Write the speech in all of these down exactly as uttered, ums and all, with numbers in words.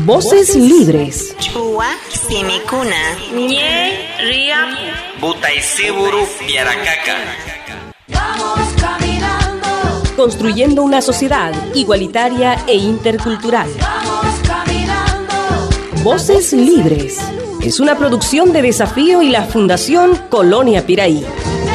Voces libres. Chua Simicuna. Nye Ria Butaisiburu Piaracaca. Vamos caminando. Construyendo una sociedad igualitaria e intercultural. Vamos caminando. Voces libres. Es una producción de Desafío y la Fundación Colonia Piraí.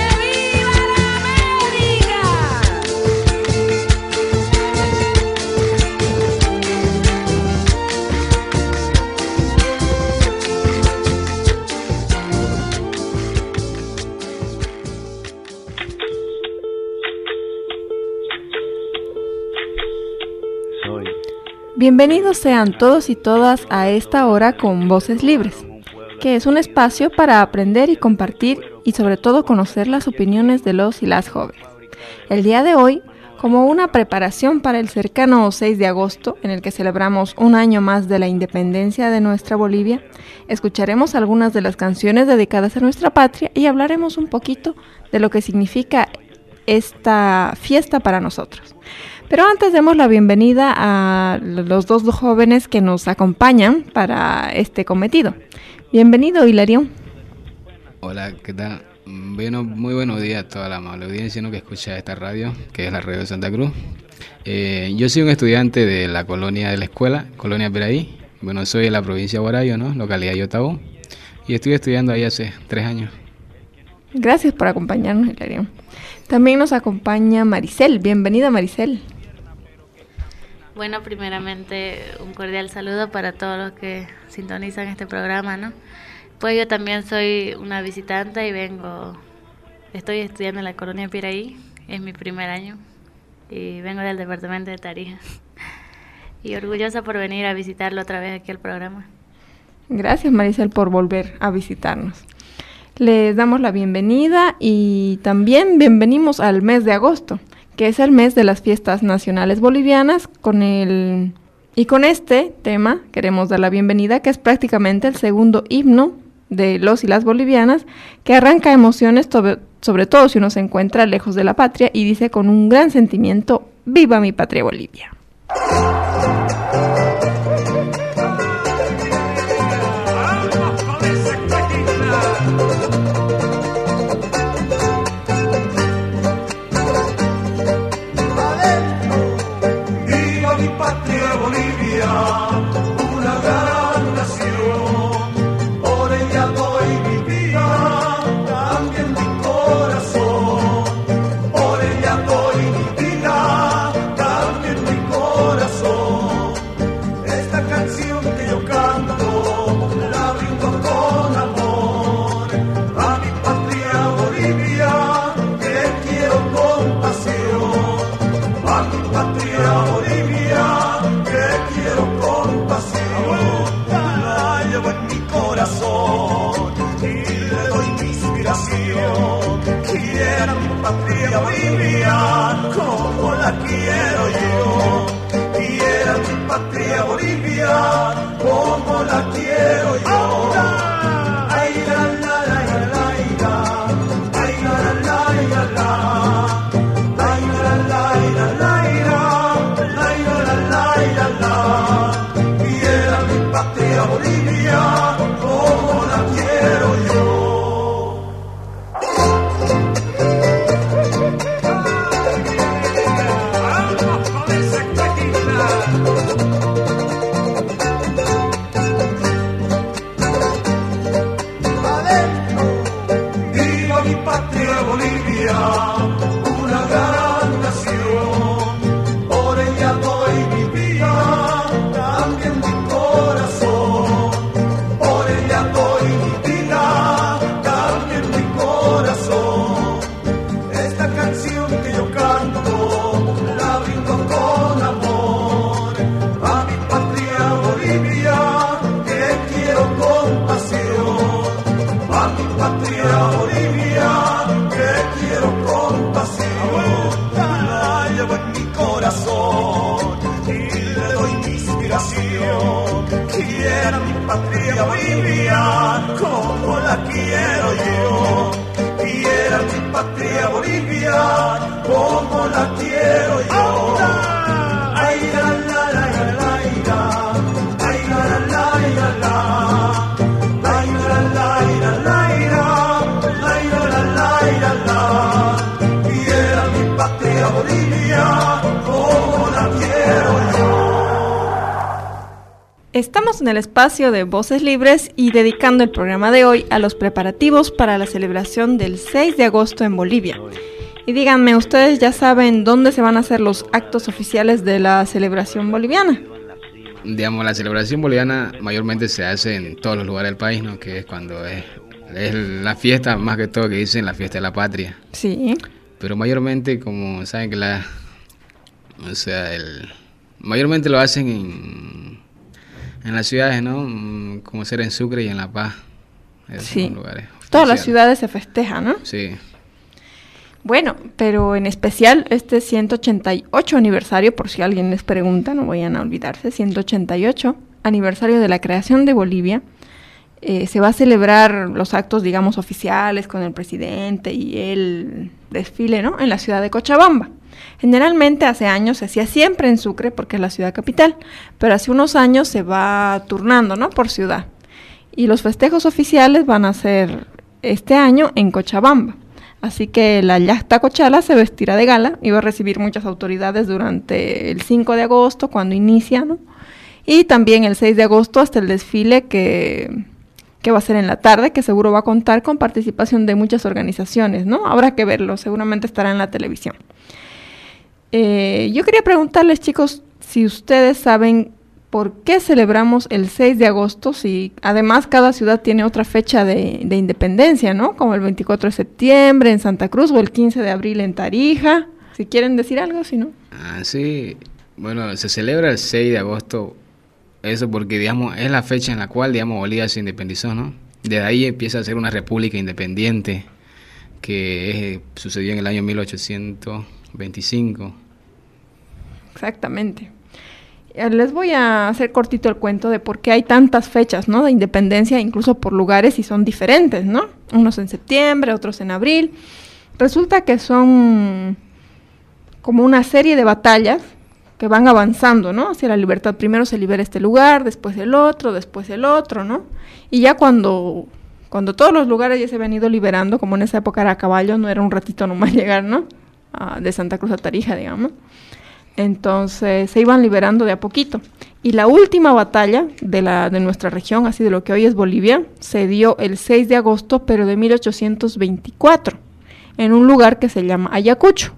Bienvenidos sean todos y todas a esta hora con Voces Libres, que es un espacio para aprender y compartir y sobre todo conocer las opiniones de los y las jóvenes. El día de hoy, como una preparación para el cercano seis de agosto, en el que celebramos un año más de la independencia de nuestra Bolivia, escucharemos algunas de las canciones dedicadas a nuestra patria y hablaremos un poquito de lo que significa esta fiesta para nosotros. Pero antes demos la bienvenida a los dos jóvenes que nos acompañan para este cometido. Bienvenido, Hilarión. Hola, ¿qué tal? Bueno, muy buenos días a toda la amable audiencia, ¿no?, que escucha esta radio, que es la radio de Santa Cruz. Eh, yo soy un estudiante de la colonia de la escuela, Colonia Piraí. Bueno, soy de la provincia de Huarayo, ¿no?, localidad de Yotabú, y estoy estudiando ahí hace tres años. Gracias por acompañarnos, Hilarión. También nos acompaña Maricel. Bienvenida, Maricel. Bueno, primeramente un cordial saludo para todos los que sintonizan este programa, ¿no? Pues yo también soy una visitante y vengo, estoy estudiando en la Colonia Piraí, es mi primer año y vengo del departamento de Tarija y orgullosa por venir a visitarlo otra vez aquí al programa. Gracias, Maricel, por volver a visitarnos. Les damos la bienvenida y también bienvenimos al mes de agosto, que es el mes de las fiestas nacionales bolivianas, con el y con este tema queremos dar la bienvenida, que es prácticamente el segundo himno de los y las bolivianas, que arranca emociones, sobre, sobre todo si uno se encuentra lejos de la patria, y dice con un gran sentimiento: ¡Viva mi patria Bolivia! Como la quiero yo, quiero mi patria Bolivia, como la quiero yo. Ay la la la la la, ay la la la la, ay la la la la, ay la la la la. Quiero mi patria Bolivia, como la quiero yo. Quiero mi patria Bolivia, como la quiero yo. Quiero mi patria Bolivia, como la quiero yo. Ay la la la la la, ay la Bolivia, como la quiero yo. Estamos en el espacio de Voces Libres y dedicando el programa de hoy a los preparativos para la celebración del seis de agosto en Bolivia. Y díganme, ¿ustedes ya saben dónde se van a hacer los actos oficiales de la celebración boliviana? Digamos, la celebración boliviana mayormente se hace en todos los lugares del país, ¿no? Que es cuando es, es la fiesta, más que todo que dicen la fiesta de la patria. Sí. Pero mayormente, como saben que la... O sea, el mayormente lo hacen en, en las ciudades, ¿no? Como ser en Sucre y en La Paz. Esos Sí. son lugares Todas las oficiales. ciudades se festejan, ¿no? Sí. Bueno, pero en especial este ciento ochenta y ocho aniversario, por si alguien les pregunta, no vayan a olvidarse, ciento ochenta y ocho aniversario de la creación de Bolivia, eh, se va a celebrar los actos, digamos, oficiales con el presidente y el desfile, ¿no?, en la ciudad de Cochabamba. Generalmente hace años se hacía siempre en Sucre porque es la ciudad capital, pero hace unos años se va turnando, ¿no?, por ciudad. Y los festejos oficiales van a ser este año en Cochabamba. Así que la Yacta Cochala se vestirá de gala y va a recibir muchas autoridades durante el cinco de agosto, cuando inicia, ¿no? Y también el seis de agosto hasta el desfile que, que va a ser en la tarde, que seguro va a contar con participación de muchas organizaciones, ¿no? Habrá que verlo, seguramente estará en la televisión. Eh, yo quería preguntarles, chicos, si ustedes saben por qué celebramos el seis de agosto, si además cada ciudad tiene otra fecha de, de independencia, ¿no? Como el veinticuatro de septiembre en Santa Cruz o el quince de abril en Tarija. Si quieren decir algo, si no. Ah, sí. Bueno, se celebra el seis de agosto, eso porque, digamos, es la fecha en la cual, digamos, Bolivia se independizó, ¿no? Desde ahí empieza a ser una república independiente que es, sucedió en el año mil ochocientos veinticinco. Exactamente. Les voy a hacer cortito el cuento de por qué hay tantas fechas, ¿no?, de independencia, incluso por lugares, y son diferentes, ¿no? Unos en septiembre, otros en abril. Resulta que son como una serie de batallas que van avanzando, ¿no?, hacia la libertad. Primero se libera este lugar, después el otro, después el otro, ¿no? Y ya cuando, cuando todos los lugares ya se habían ido liberando, como en esa época era a caballo, no era un ratito nomás llegar, ¿no?, a, de Santa Cruz a Tarija, digamos. Entonces se iban liberando de a poquito. Y la última batalla de, la, de nuestra región, así de lo que hoy es Bolivia, se dio el seis de agosto, pero de mil ochocientos veinticuatro, en un lugar que se llama Ayacucho.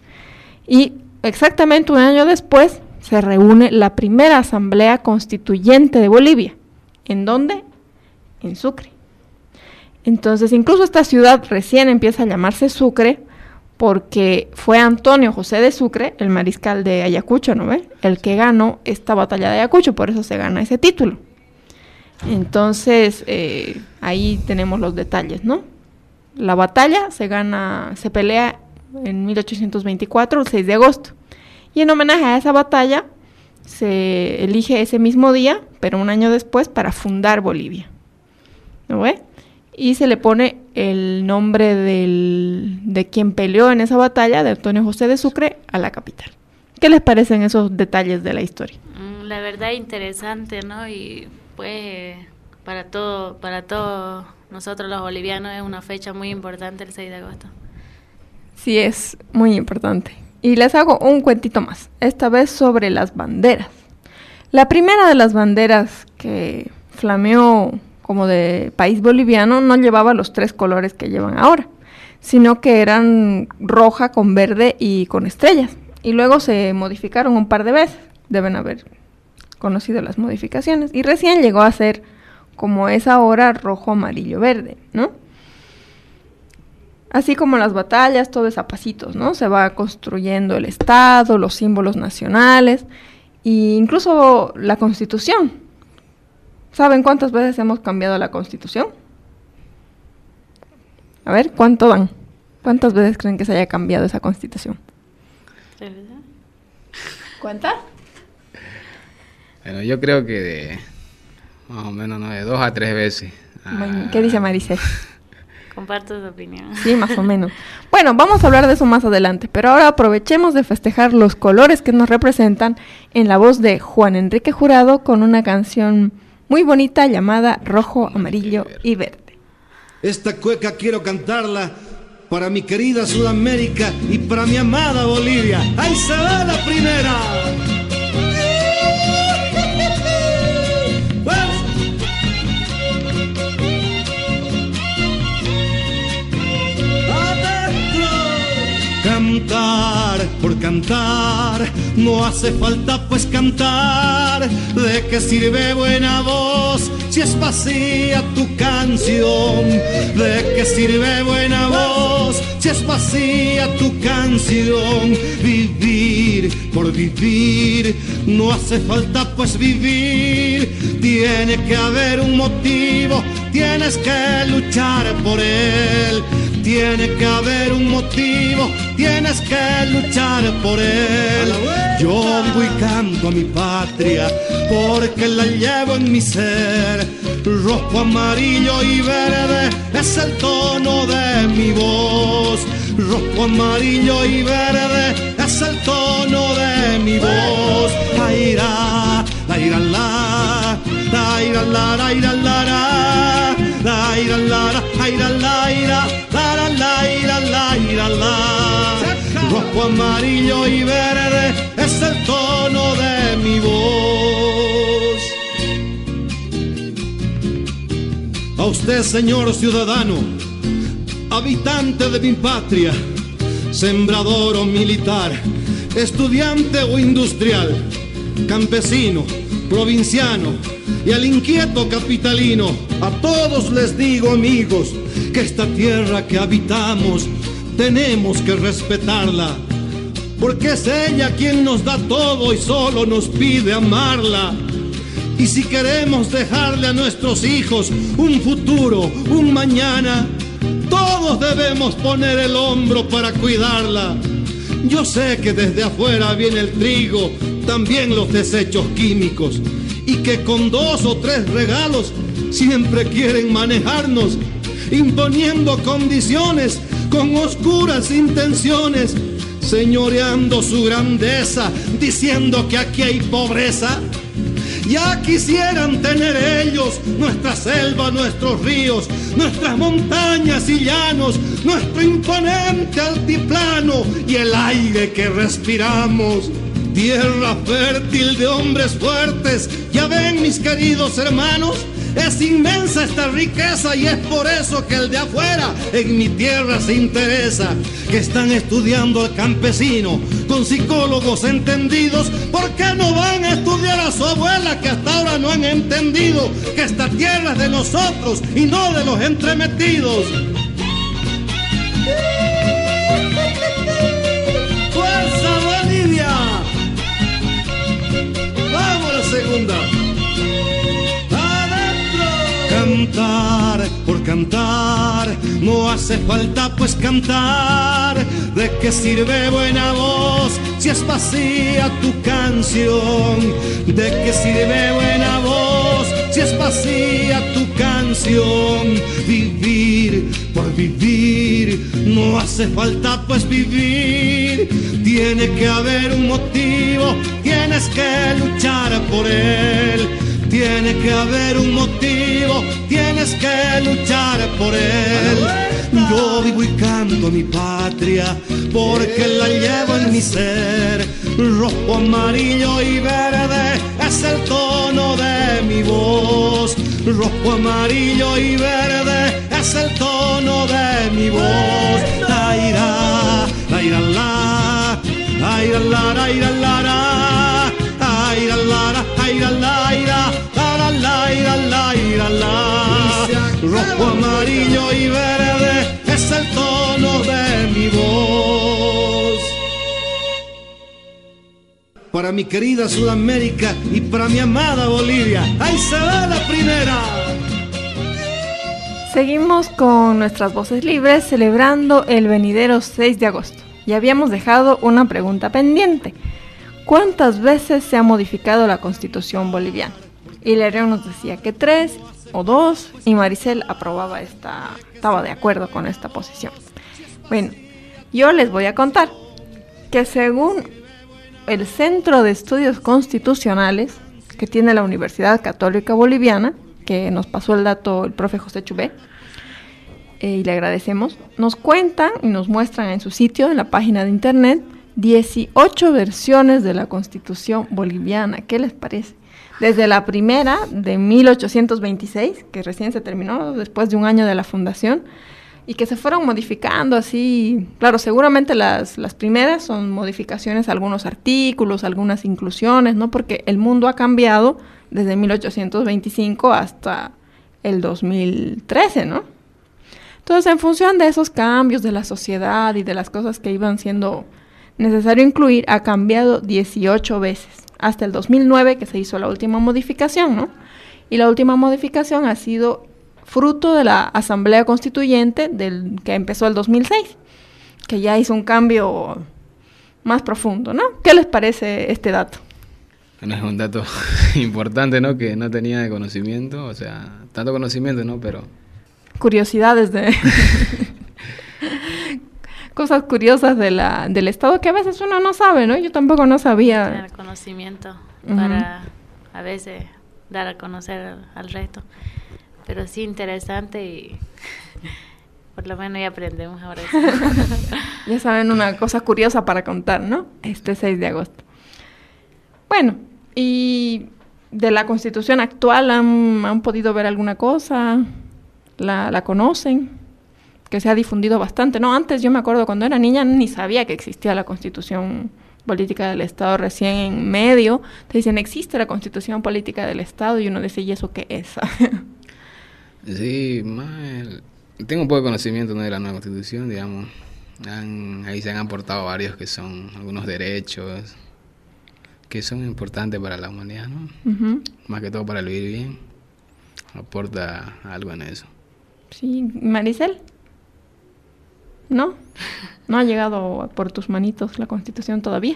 Y exactamente un año después se reúne la primera asamblea constituyente de Bolivia. ¿En dónde? En Sucre. Entonces incluso esta ciudad recién empieza a llamarse Sucre, porque fue Antonio José de Sucre, el mariscal de Ayacucho, ¿no ve?, el que ganó esta batalla de Ayacucho, por eso se gana ese título. Entonces, eh, ahí tenemos los detalles, ¿no? La batalla se gana, se pelea en mil ochocientos veinticuatro, el seis de agosto. Y en homenaje a esa batalla, se elige ese mismo día, pero un año después, para fundar Bolivia, ¿no ve? Y se le pone el nombre del, de quien peleó en esa batalla, de Antonio José de Sucre, a la capital. ¿Qué les parecen esos detalles de la historia? La verdad interesante, ¿no? Y pues para todo, para todos nosotros los bolivianos es una fecha muy importante el seis de agosto. Sí, es muy importante. Y les hago un cuentito más, esta vez sobre las banderas. La primera de las banderas que flameó como de país boliviano no llevaba los tres colores que llevan ahora, sino que eran roja con verde y con estrellas. Y luego se modificaron un par de veces, deben haber conocido las modificaciones, y recién llegó a ser como es ahora, rojo, amarillo, verde, ¿no? Así como las batallas, todo es a pasitos, ¿no? Se va construyendo el Estado, los símbolos nacionales, e incluso la Constitución. ¿Saben cuántas veces hemos cambiado la Constitución? A ver, ¿cuánto dan? ¿Cuántas veces creen que se haya cambiado esa Constitución? ¿Cuántas? Bueno, yo creo que de más o menos, ¿no?, de dos a tres veces. Bueno, ¿qué dice Maricel? Comparto tu opinión. Sí, más o menos. Bueno, vamos a hablar de eso más adelante, pero ahora aprovechemos de festejar los colores que nos representan en la voz de Juan Enrique Jurado con una canción muy bonita llamada Rojo, Amarillo y Verde. Esta cueca quiero cantarla para mi querida Sudamérica y para mi amada Bolivia. ¡Ahí se va la primera! Cantar por cantar, no hace falta pues cantar. ¿De qué sirve buena voz si es vacía tu canción? ¿De qué sirve buena voz si es vacía tu canción? Vivir por vivir, no hace falta pues vivir. Tiene que haber un motivo, tienes que luchar por él. Tiene que haber un motivo, tienes que luchar por él. Yo vivo y canto a mi patria porque la llevo en mi ser. Rojo, amarillo y verde es el tono de mi voz. Rojo, amarillo y verde es el tono de mi voz. Aira, aira, la, aira, la, aira, la, aira, la, aira, la, aira, la, la, la, la. Rojo, amarillo y verde es el tono de mi voz. A usted, señor ciudadano, habitante de mi patria, sembrador o militar, estudiante o industrial, campesino, provinciano y al inquieto capitalino, a todos les digo, amigos, que esta tierra que habitamos tenemos que respetarla, porque es ella quien nos da todo y solo nos pide amarla. Y si queremos dejarle a nuestros hijos un futuro, un mañana, todos debemos poner el hombro para cuidarla. Yo sé que desde afuera viene el trigo, también los desechos químicos, y que con dos o tres regalos siempre quieren manejarnos, imponiendo condiciones con oscuras intenciones, señoreando su grandeza, diciendo que aquí hay pobreza. Ya quisieran tener ellos nuestra selva, nuestros ríos, nuestras montañas y llanos, nuestro imponente altiplano y el aire que respiramos. Tierra fértil de hombres fuertes, ya ven mis queridos hermanos, es inmensa esta riqueza y es por eso que el de afuera en mi tierra se interesa. Que están estudiando al campesino con psicólogos entendidos, ¿por qué no van a estudiar a su abuela que hasta ahora no han entendido que esta tierra es de nosotros y no de los entremetidos? ¡Fuerza Bolivia! ¡Vamos a la segunda! Cantar por cantar, no hace falta pues cantar. ¿De qué sirve buena voz si es vacía tu canción? ¿De qué sirve buena voz si es vacía tu canción? Vivir por vivir, no hace falta pues vivir. Tiene que haber un motivo, tienes que luchar por él. Tiene que haber un motivo, tienes que luchar por él. Yo vivo y canto a mi patria porque la llevo en mi ser. Rojo, amarillo y verde es el tono de mi voz. Rojo, amarillo y verde es el tono de mi voz. Aira, aira, la, aira, la, aira, la, aira, la, aira, la, aira. La, la, la, la. Rojo, amarillo y verde es el tono de mi voz. Para mi querida Sudamérica y para mi amada Bolivia, ¡ahí se va la primera! Seguimos con nuestras voces libres celebrando el venidero seis de agosto. Ya habíamos dejado una pregunta pendiente. ¿Cuántas veces se ha modificado la Constitución boliviana? Y Lereo nos decía que tres o dos, y Maricel aprobaba esta, estaba de acuerdo con esta posición. Bueno, yo les voy a contar que según el Centro de Estudios Constitucionales que tiene la Universidad Católica Boliviana, que nos pasó el dato el profe José Chubé, eh, y le agradecemos, nos cuentan y nos muestran en su sitio, en la página de internet, dieciocho versiones de la Constitución boliviana. ¿Qué les parece? Desde la primera, de mil ochocientos veintiséis, que recién se terminó después de un año de la fundación, y que se fueron modificando así. Claro, seguramente las, las primeras son modificaciones a algunos artículos, algunas inclusiones, ¿no? Porque el mundo ha cambiado desde mil ochocientos veinticinco hasta el dos mil trece, ¿no? Entonces, en función de esos cambios de la sociedad y de las cosas que iban siendo necesario incluir, ha cambiado dieciocho veces, hasta el dos mil nueve, que se hizo la última modificación, ¿no? Y la última modificación ha sido fruto de la Asamblea Constituyente del que empezó el dos mil seis, que ya hizo un cambio más profundo, ¿no? ¿Qué les parece este dato? Bueno, es un dato importante, ¿no? Que no tenía de conocimiento, o sea, tanto conocimiento, ¿no? Pero... curiosidades de... cosas curiosas de la, del Estado que a veces uno no sabe, ¿no? Yo tampoco no sabía. Tener conocimiento Uh-huh. para a veces dar a conocer al, al resto. Pero sí interesante y por lo menos ya aprendemos ahora eso. Ya saben una cosa curiosa para contar, ¿no? Este seis de agosto. Bueno, y de la Constitución actual, ¿han, han podido ver alguna cosa? ¿La, la conocen? Que se ha difundido bastante, ¿no? Antes yo me acuerdo cuando era niña ni sabía que existía la Constitución Política del Estado. Recién en medio te dicen, existe la Constitución Política del Estado, y uno dice, ¿y eso qué es? Sí, más el- tengo un poco de conocimiento, ¿no? De la nueva Constitución, digamos. Han- ahí se han aportado varios que son algunos derechos que son importantes para la humanidad, ¿no? Uh-huh. Más que todo para el vivir bien. Aporta algo en eso. Sí, Maricel. ¿No? ¿No ha llegado por tus manitos la Constitución todavía?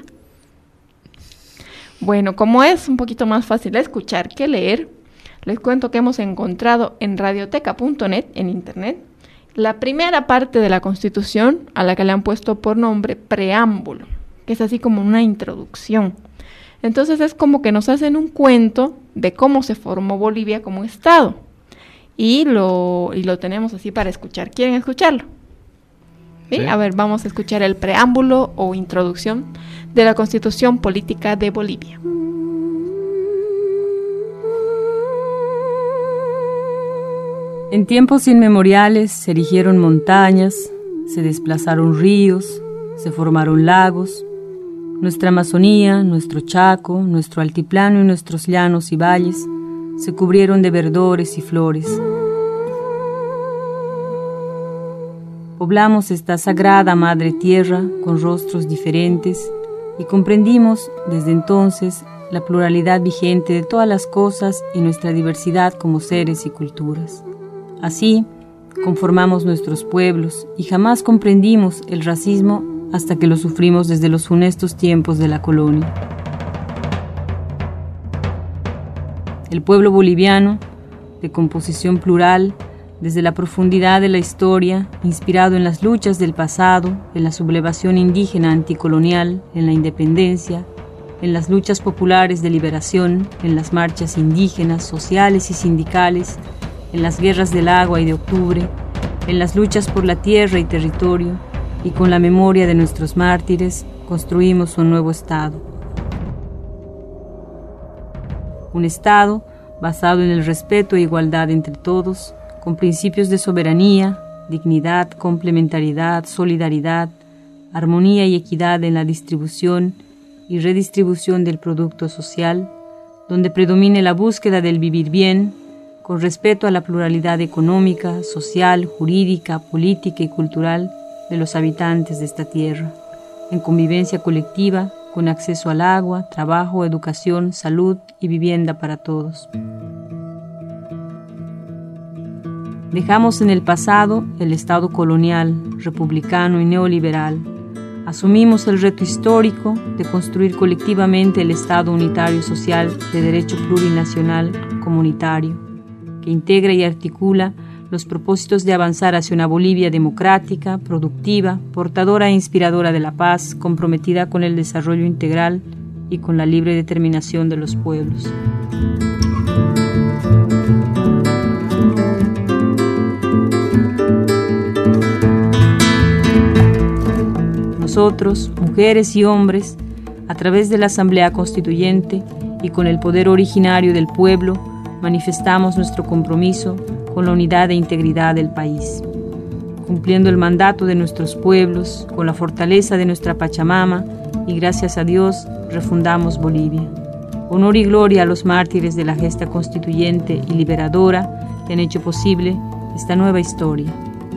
Bueno, como es un poquito más fácil de escuchar que leer, les cuento que hemos encontrado en radioteca punto net, en internet, la primera parte de la Constitución, a la que le han puesto por nombre preámbulo, que es así como una introducción. Entonces es como que nos hacen un cuento de cómo se formó Bolivia como Estado. Y lo, y lo tenemos así para escuchar. ¿Quieren escucharlo? ¿Sí? Sí. A ver, vamos a escuchar el preámbulo o introducción de la Constitución Política de Bolivia. En tiempos inmemoriales se erigieron montañas, se desplazaron ríos, se formaron lagos. Nuestra Amazonía, nuestro Chaco, nuestro altiplano y nuestros llanos y valles se cubrieron de verdores y flores. Poblamos esta sagrada madre tierra con rostros diferentes y comprendimos desde entonces la pluralidad vigente de todas las cosas y nuestra diversidad como seres y culturas. Así, conformamos nuestros pueblos y jamás comprendimos el racismo hasta que lo sufrimos desde los funestos tiempos de la colonia. El pueblo boliviano, de composición plural, desde la profundidad de la historia, inspirado en las luchas del pasado, en la sublevación indígena anticolonial, en la independencia, en las luchas populares de liberación, en las marchas indígenas, sociales y sindicales, en las guerras del agua y de octubre, en las luchas por la tierra y territorio, y con la memoria de nuestros mártires, construimos un nuevo Estado. Un Estado basado en el respeto e igualdad entre todos, con principios de soberanía, dignidad, complementariedad, solidaridad, armonía y equidad en la distribución y redistribución del producto social, donde predomine la búsqueda del vivir bien, con respeto a la pluralidad económica, social, jurídica, política y cultural de los habitantes de esta tierra, en convivencia colectiva, con acceso al agua, trabajo, educación, salud y vivienda para todos. Dejamos en el pasado el Estado colonial, republicano y neoliberal. Asumimos el reto histórico de construir colectivamente el Estado unitario social de derecho plurinacional comunitario, que integra y articula los propósitos de avanzar hacia una Bolivia democrática, productiva, portadora e inspiradora de la paz, comprometida con el desarrollo integral y con la libre determinación de los pueblos. Nosotros, mujeres y hombres, a través de la Asamblea Constituyente y con el poder originario del pueblo, manifestamos nuestro compromiso con la unidad e integridad del país. Cumpliendo el mandato de nuestros pueblos, con la fortaleza de nuestra Pachamama, y gracias a Dios, refundamos Bolivia. Honor y gloria a los mártires de la gesta constituyente y liberadora que han hecho posible esta nueva historia.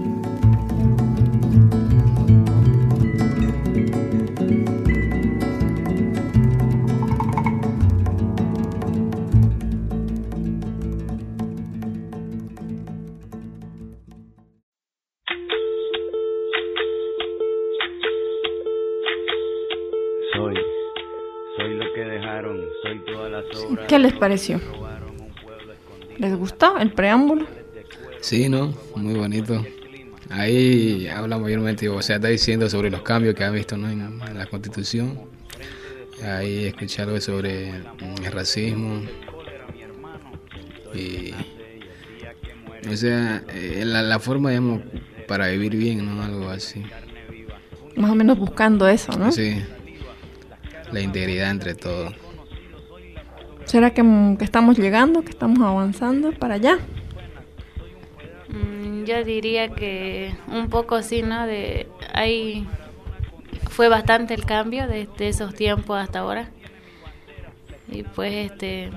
¿Qué les pareció? ¿Les gustó el preámbulo? Sí, ¿no? Muy bonito. Ahí habla mayormente, o sea, está diciendo sobre los cambios que ha visto, ¿no? en, en la Constitución. Ahí escuché algo sobre el racismo. Y, o sea, la, la forma, digamos, para vivir bien, ¿no? Algo así. Más o menos buscando eso, ¿no? Sí. La integridad entre todos. ¿Será que, que estamos llegando, que estamos avanzando para allá? Mm, yo diría que un poco sí, ¿no? De ahí fue bastante el cambio desde esos tiempos hasta ahora. Y pues este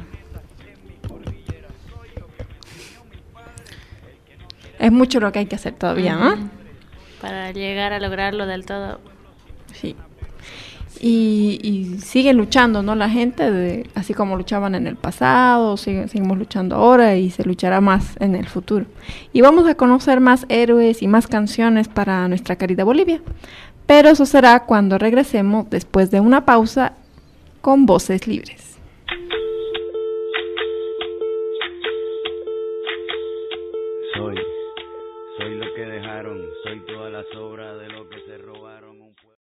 es mucho lo que hay que hacer todavía, ¿no? Uh-huh. Para llegar a lograrlo del todo. Sí. Y, y sigue luchando, ¿no? La gente, de, así como luchaban en el pasado, sigue, seguimos luchando ahora y se luchará más en el futuro. Y vamos a conocer más héroes y más canciones para nuestra querida Bolivia. Pero eso será cuando regresemos después de una pausa con Voces Libres. Soy, soy lo que dejaron, soy toda la sobra de lo que se robaron. Un pueblo.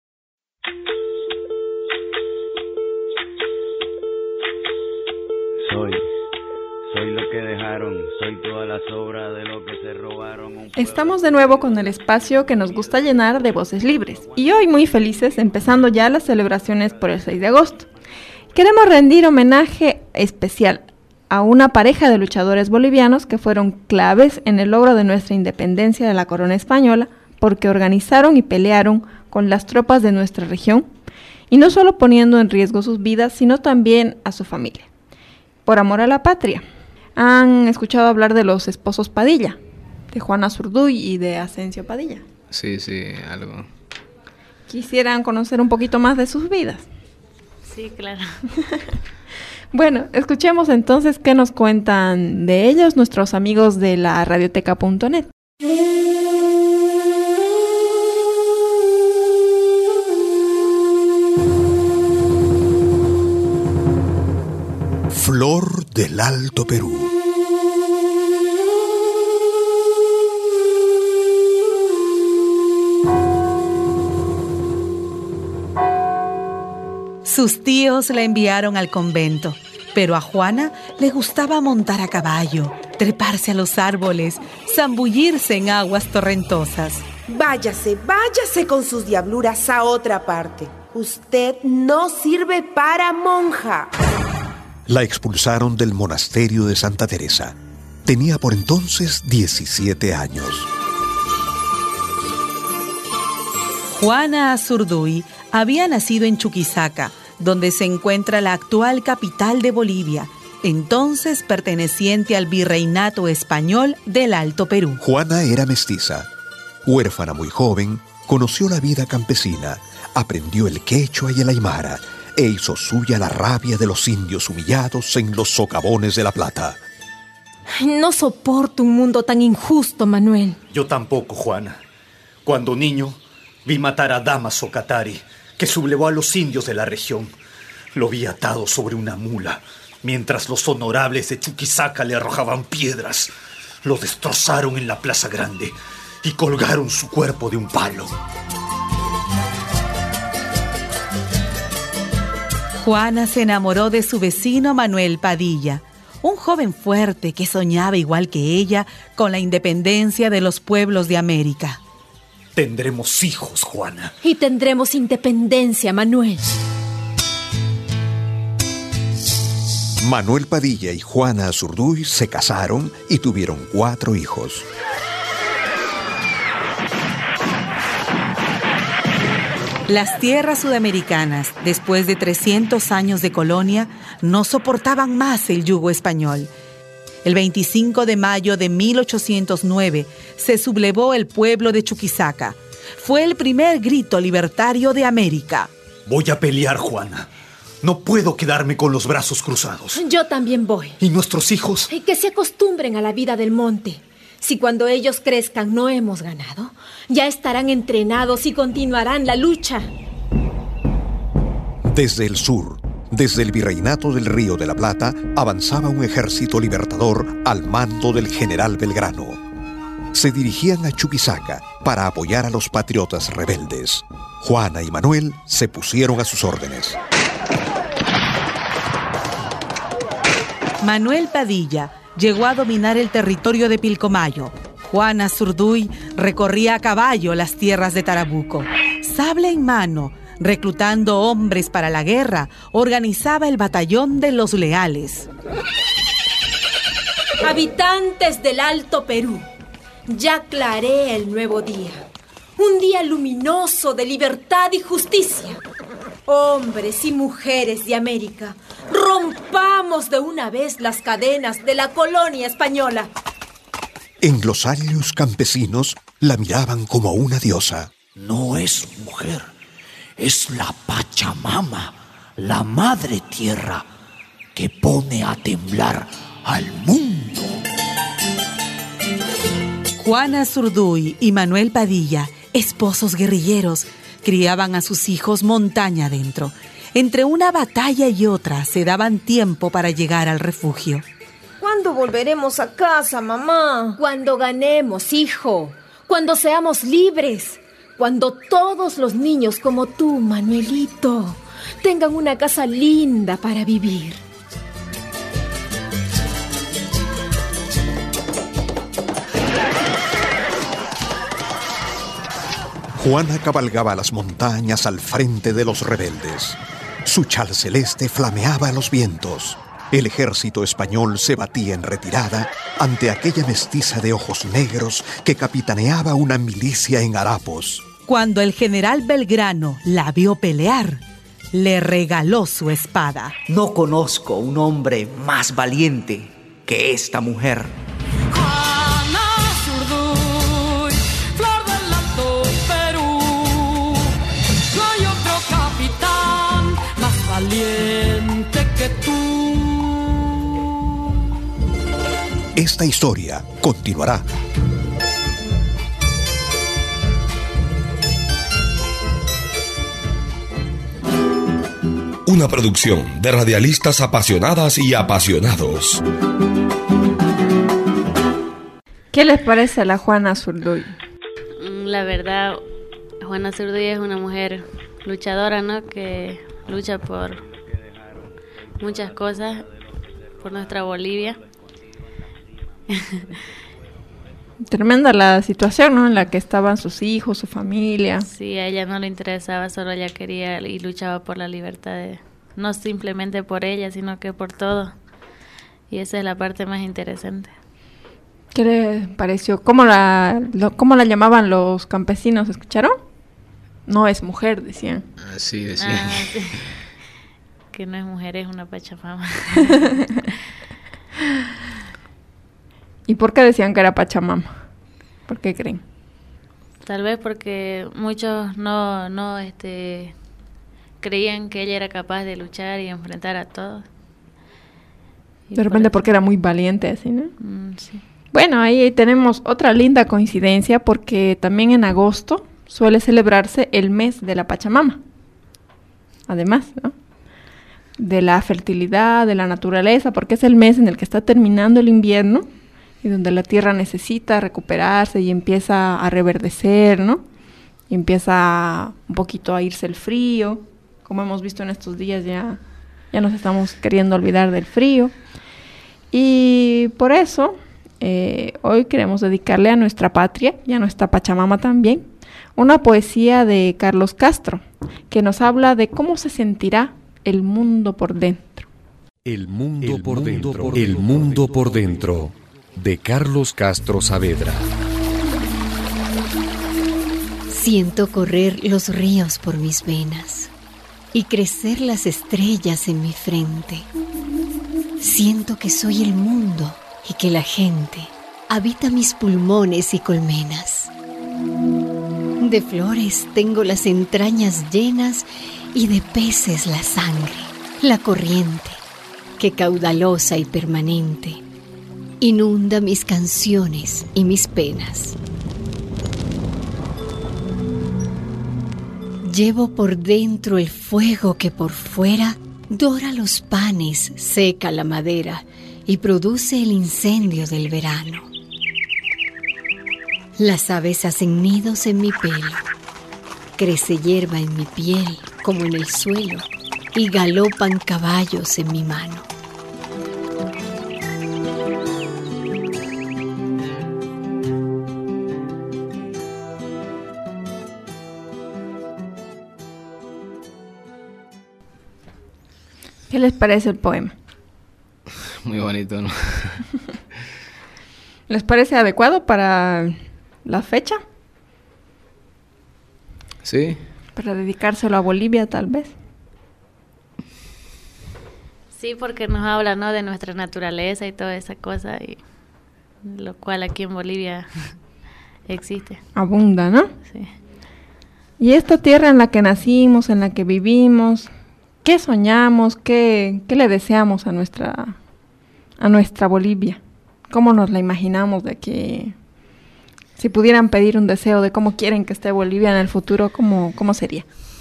Soy, soy lo que dejaron, soy toda la sobra de lo que se robaron. Un Estamos de nuevo con el espacio que nos gusta llenar de voces libres. Y hoy muy felices, empezando ya las celebraciones por el seis de agosto. Queremos rendir homenaje especial a una pareja de luchadores bolivianos que fueron claves en el logro de nuestra independencia de la corona española, porque organizaron y pelearon con las tropas de nuestra región, y no solo poniendo en riesgo sus vidas, sino también a su familia, por amor a la patria. ¿Han escuchado hablar de los esposos Padilla? De Juana Zurduy y de Asensio Padilla. Sí, sí, algo. ¿Quisieran conocer un poquito más de sus vidas? Sí, claro. Bueno, escuchemos entonces qué nos cuentan de ellos nuestros amigos de la radioteca punto net. Flor del Alto Perú. Sus tíos la enviaron al convento, pero a Juana le gustaba montar a caballo, treparse a los árboles, zambullirse en aguas torrentosas. Váyase, váyase con sus diabluras a otra parte. Usted no sirve para monja. La expulsaron del monasterio de Santa Teresa. Tenía por entonces diecisiete años. Juana Azurduy había nacido en Chuquisaca, donde se encuentra la actual capital de Bolivia, entonces perteneciente al virreinato español del Alto Perú. Juana era mestiza. Huérfana muy joven, conoció la vida campesina, aprendió el quechua y el aymara, e hizo suya la rabia de los indios humillados en los socavones de La Plata. No soporto un mundo tan injusto, Manuel. Yo tampoco, Juana. Cuando niño, vi matar a Damaso Katari, que sublevó a los indios de la región. Lo vi atado sobre una mula, mientras los honorables de Chuquisaca le arrojaban piedras. Lo destrozaron en la Plaza Grande y colgaron su cuerpo de un palo. Juana se enamoró de su vecino Manuel Padilla, un joven fuerte que soñaba igual que ella con la independencia de los pueblos de América. Tendremos hijos, Juana. Y tendremos independencia, Manuel. Manuel Padilla y Juana Azurduy se casaron y tuvieron cuatro hijos. Las tierras sudamericanas, después de trescientos años de colonia, no soportaban más el yugo español. El veinticinco de mayo de mil ochocientos nueve se sublevó el pueblo de Chuquisaca. Fue el primer grito libertario de América. Voy a pelear, Juana. No puedo quedarme con los brazos cruzados. Yo también voy. ¿Y nuestros hijos? Y que se acostumbren a la vida del monte. Si cuando ellos crezcan no hemos ganado, ya estarán entrenados y continuarán la lucha. Desde el sur, desde el Virreinato del Río de la Plata, avanzaba un ejército libertador al mando del general Belgrano. Se dirigían a Chuquisaca para apoyar a los patriotas rebeldes. Juana y Manuel se pusieron a sus órdenes. Manuel Padilla llegó a dominar el territorio de Pilcomayo. Juana Azurduy recorría a caballo las tierras de Tarabuco. Sable en mano, reclutando hombres para la guerra, organizaba el batallón de los leales. Habitantes del Alto Perú, ya claré el nuevo día. Un día luminoso de libertad y justicia. Hombres y mujeres de América, rompamos de una vez las cadenas de la colonia española. En los glosarios campesinos la miraban como una diosa. No es mujer, es la Pachamama, la madre tierra, que pone a temblar al mundo. Juana Azurduy y Manuel Padilla, esposos guerrilleros, criaban a sus hijos montaña adentro. Entre una batalla y otra se daban tiempo para llegar al refugio. ¿Cuándo volveremos a casa, mamá? Cuando ganemos, hijo. Cuando seamos libres. Cuando todos los niños como tú, Manuelito, tengan una casa linda para vivir. Juana cabalgaba las montañas al frente de los rebeldes. Su chal celeste flameaba a los vientos. El ejército español se batía en retirada ante aquella mestiza de ojos negros que capitaneaba una milicia en harapos. Cuando el general Belgrano la vio pelear, le regaló su espada. No conozco un hombre más valiente que esta mujer. Valiente que tú. Esta historia continuará. Una producción de radialistas apasionadas y apasionados. ¿Qué les parece a la Juana Azurduy? La verdad, Juana Azurduy es una mujer luchadora, ¿no? Que lucha por muchas cosas, por nuestra Bolivia. Tremenda la situación, ¿no? En la que estaban sus hijos, su familia. Sí, a ella no le interesaba, solo ella quería y luchaba por la libertad, de, no simplemente por ella, sino que por todo. Y esa es la parte más interesante. ¿Qué le pareció? ¿Cómo la, lo, cómo la llamaban los campesinos? ¿Escucharon? No es mujer, decían. Ah, sí, decían. Ah, sí. Que no es mujer, es una Pachamama. ¿Y por qué decían que era Pachamama? ¿Por qué creen? Tal vez porque muchos no, no este, creían que ella era capaz de luchar y enfrentar a todos. Y de repente por porque era muy valiente, así, ¿no? Mm, sí. Bueno, ahí tenemos otra linda coincidencia porque también en agosto suele celebrarse el mes de la Pachamama. Además, ¿no? De la fertilidad, de la naturaleza, porque es el mes en el que está terminando el invierno y donde la tierra necesita recuperarse y empieza a reverdecer, ¿no? Y empieza un poquito a irse el frío. Como hemos visto en estos días, ya, ya nos estamos queriendo olvidar del frío. Y por eso, eh, hoy queremos dedicarle a nuestra patria y a nuestra Pachamama también, una poesía de Carlos Castro, que nos habla de cómo se sentirá el mundo por dentro. El mundo, el por, mundo dentro, por dentro. El mundo por dentro, de Carlos Castro Saavedra. Siento correr los ríos por mis venas y crecer las estrellas en mi frente. Siento que soy el mundo y que la gente habita mis pulmones y colmenas. De flores tengo las entrañas llenas y de peces la sangre, la corriente, que caudalosa y permanente inunda mis canciones y mis penas. Llevo por dentro el fuego que por fuera dora los panes, seca la madera y produce el incendio del verano. Las aves hacen nidos en mi pelo, crece hierba en mi piel como en el suelo y galopan caballos en mi mano. ¿Qué les parece el poema? Muy bonito, ¿no? ¿Les parece adecuado para la fecha? Sí. Para dedicárselo a Bolivia, tal vez. Sí, porque nos habla, ¿no?, de nuestra naturaleza y toda esa cosa, y lo cual aquí en Bolivia existe. Abunda, ¿no? Sí. Y esta tierra en la que nacimos, en la que vivimos, ¿qué soñamos? ¿Qué, qué le deseamos a nuestra, a nuestra Bolivia? ¿Cómo nos la imaginamos de que, si pudieran pedir un deseo de cómo quieren que esté Bolivia en el futuro, cómo, cómo sería?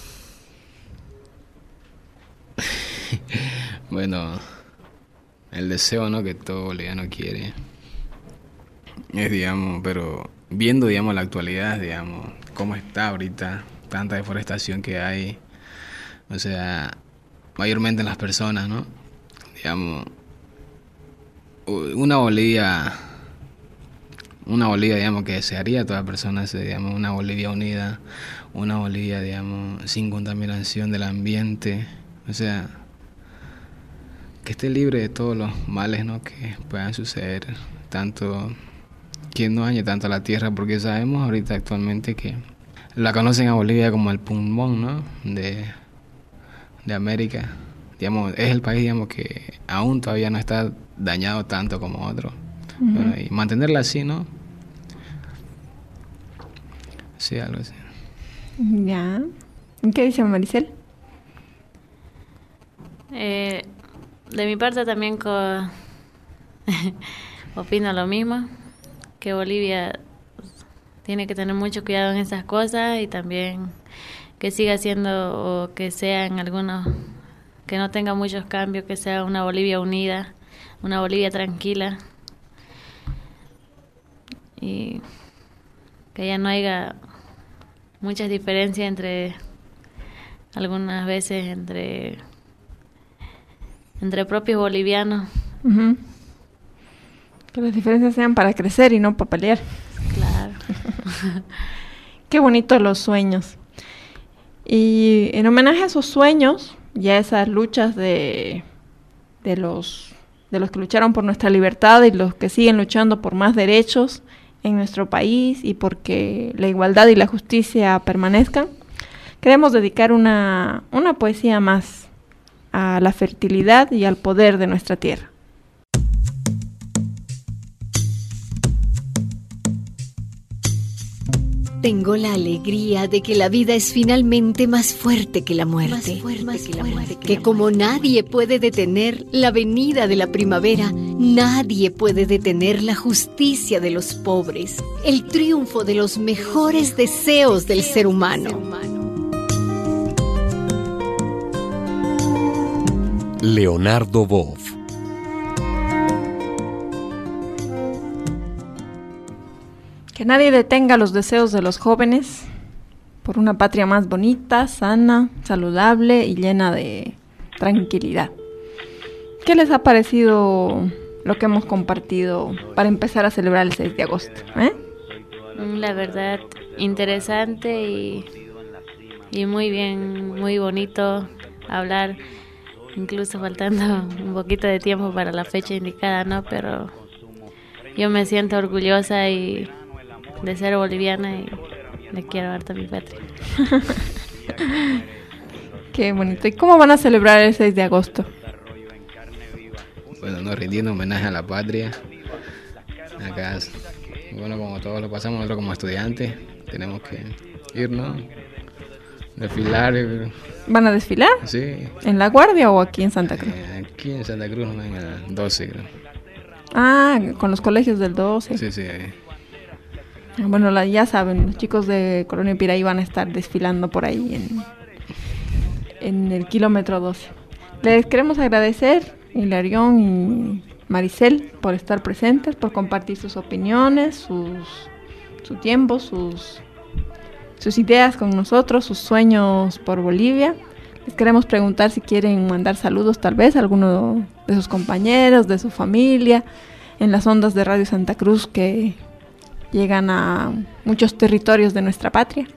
Bueno, el deseo, ¿no?, que todo boliviano quiere es, digamos, pero viendo, digamos, la actualidad, digamos, cómo está ahorita, tanta deforestación que hay, o sea, mayormente en las personas, ¿no? Digamos, una Bolivia, una Bolivia, digamos, que desearía a todas las personas, digamos, una Bolivia unida, una Bolivia, digamos, sin contaminación del ambiente, o sea, que esté libre de todos los males, ¿no?, que puedan suceder, tanto que no dañe tanto a la tierra, porque sabemos ahorita actualmente que la conocen a Bolivia como el pulmón, ¿no?, de, de América. Digamos, es el país, digamos, que aún todavía no está dañado tanto como otros. Uh-huh. Bueno, y mantenerla así, ¿no? Sí, algo así. Ya. ¿Qué dice Maricel? Eh, de mi parte también co- opino lo mismo, que Bolivia tiene que tener mucho cuidado en esas cosas y también que siga siendo, o que sea en algunos, que no tenga muchos cambios, que sea una Bolivia unida, una Bolivia tranquila, y que ya no haya muchas diferencias entre, algunas veces entre entre propios bolivianos. Uh-huh. Que las diferencias sean para crecer y no para pelear. Claro. Qué bonitos los sueños. Y en homenaje a esos sueños y a esas luchas de, de los de los que lucharon por nuestra libertad y los que siguen luchando por más derechos en nuestro país y porque la igualdad y la justicia permanezcan, queremos dedicar una, una poesía más a la fertilidad y al poder de nuestra tierra. Tengo la alegría de que la vida es finalmente más fuerte que la muerte, fuerte más que, la muerte que, que como nadie puede detener la venida de la primavera, nadie puede detener la justicia de los pobres, el triunfo de los mejores deseos del ser humano. Leonardo Boff. Que nadie detenga los deseos de los jóvenes por una patria más bonita, sana, saludable y llena de tranquilidad. ¿Qué les ha parecido lo que hemos compartido para empezar a celebrar el seis de agosto? ¿Eh? La verdad, interesante y, y muy bien, muy bonito hablar, incluso faltando un poquito de tiempo para la fecha indicada, ¿no? Pero yo me siento orgullosa y de ser boliviana y le quiero harto a mi patria. Qué bonito. ¿Y cómo van a celebrar el seis de agosto? Bueno, nos rindiendo homenaje a la patria. Acá, bueno, como todos lo pasamos nosotros como estudiantes, tenemos que irnos, desfilar. ¿Van a desfilar? Sí. ¿En La Guardia o aquí en Santa Cruz? Eh, aquí en Santa Cruz, en el doce, creo. Ah, con los colegios del doce. Sí, sí. Bueno, la, ya saben, los chicos de Colonia Piraí van a estar desfilando por ahí en, en el kilómetro doce. Les queremos agradecer, Hilarión y Maricel, por estar presentes, por compartir sus opiniones, sus, su tiempo, sus, sus ideas con nosotros, sus sueños por Bolivia. Les queremos preguntar si quieren mandar saludos tal vez a alguno de sus compañeros, de su familia, en las ondas de Radio Santa Cruz que llegan a muchos territorios de nuestra patria.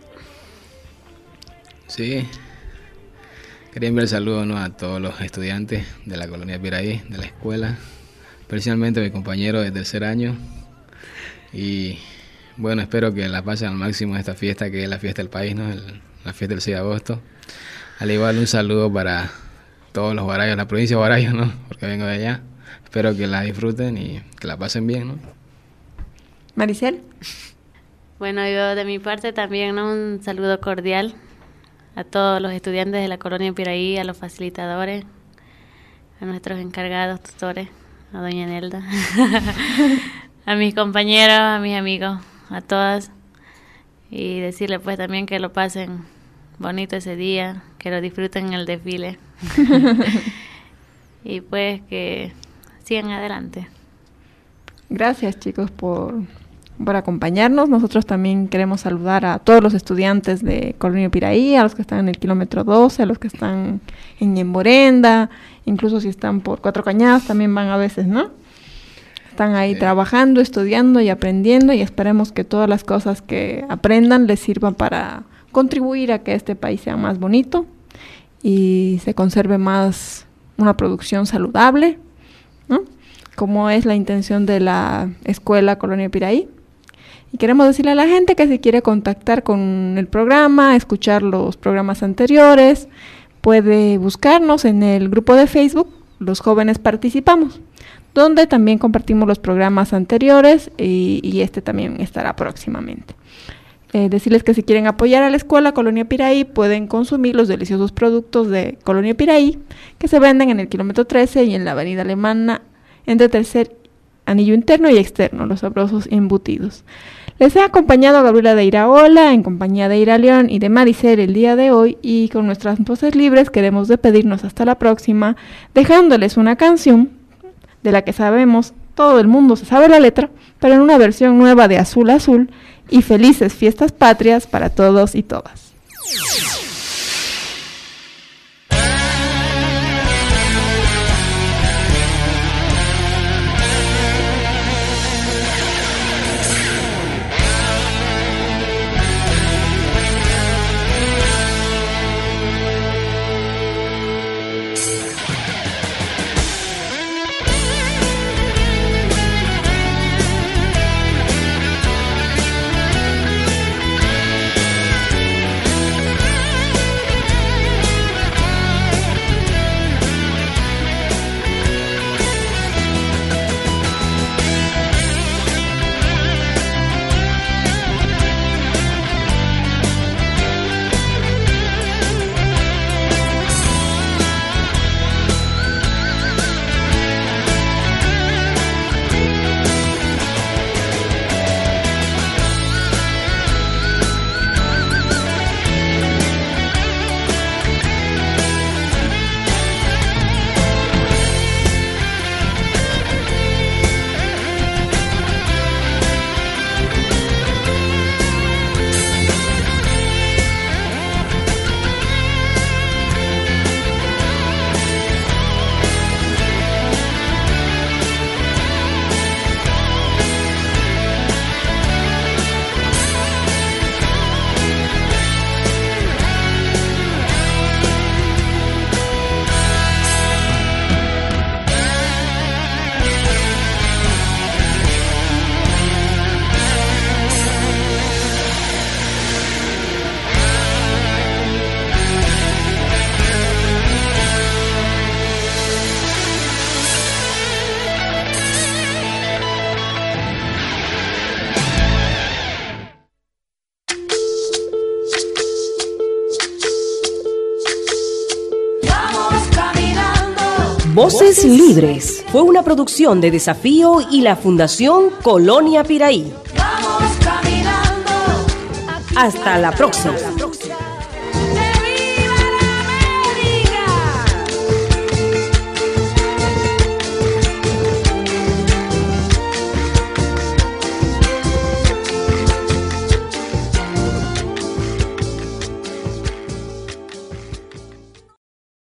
Sí, quería enviar saludos, ¿no?, a todos los estudiantes de la Colonia Piraí, de la escuela, especialmente a mi compañero de tercer año. Y bueno, espero que la pasen al máximo esta fiesta, que es la fiesta del país, ¿no?, El, la fiesta del seis de agosto. Al igual, un saludo para todos los guarayos, la provincia de Guarayo, ¿no?, porque vengo de allá. Espero que la disfruten y que la pasen bien, ¿no? Maricel. Bueno, yo de mi parte también, ¿no?, un saludo cordial a todos los estudiantes de la Colonia Piraí, a los facilitadores, a nuestros encargados, tutores, a doña Nelda, a mis compañeros, a mis amigos, a todas, y decirles pues también que lo pasen bonito ese día, que lo disfruten en el desfile y pues que sigan adelante. Gracias, chicos, por, por acompañarnos. Nosotros también queremos saludar a todos los estudiantes de Colonia Piraí, a los que están en el kilómetro doce, a los que están en Ñemborenda, incluso si están por Cuatro Cañadas también van a veces, ¿no? Están ahí sí, trabajando, estudiando y aprendiendo, y esperemos que todas las cosas que aprendan les sirvan para contribuir a que este país sea más bonito y se conserve más una producción saludable, ¿no?, como es la intención de la Escuela Colonia Piraí. Y queremos decirle a la gente que si quiere contactar con el programa, escuchar los programas anteriores, puede buscarnos en el grupo de Facebook, Los Jóvenes Participamos, donde también compartimos los programas anteriores y, y este también estará próximamente. Eh, decirles que si quieren apoyar a la Escuela Colonia Piraí, pueden consumir los deliciosos productos de Colonia Piraí, que se venden en el kilómetro trece y en la avenida Alemana, entre tercer anillo interno y externo, los sabrosos embutidos. Les he acompañado a Gabriela de Iraola, en compañía de Ira León y de Maricel el día de hoy, y con nuestras voces libres queremos despedirnos hasta la próxima, dejándoles una canción de la que sabemos, todo el mundo se sabe la letra, pero en una versión nueva de Azul Azul, y felices fiestas patrias para todos y todas. Voces Libres fue una producción de Desafío y la Fundación Colonia Piraí. Vamos caminando. Hasta la próxima.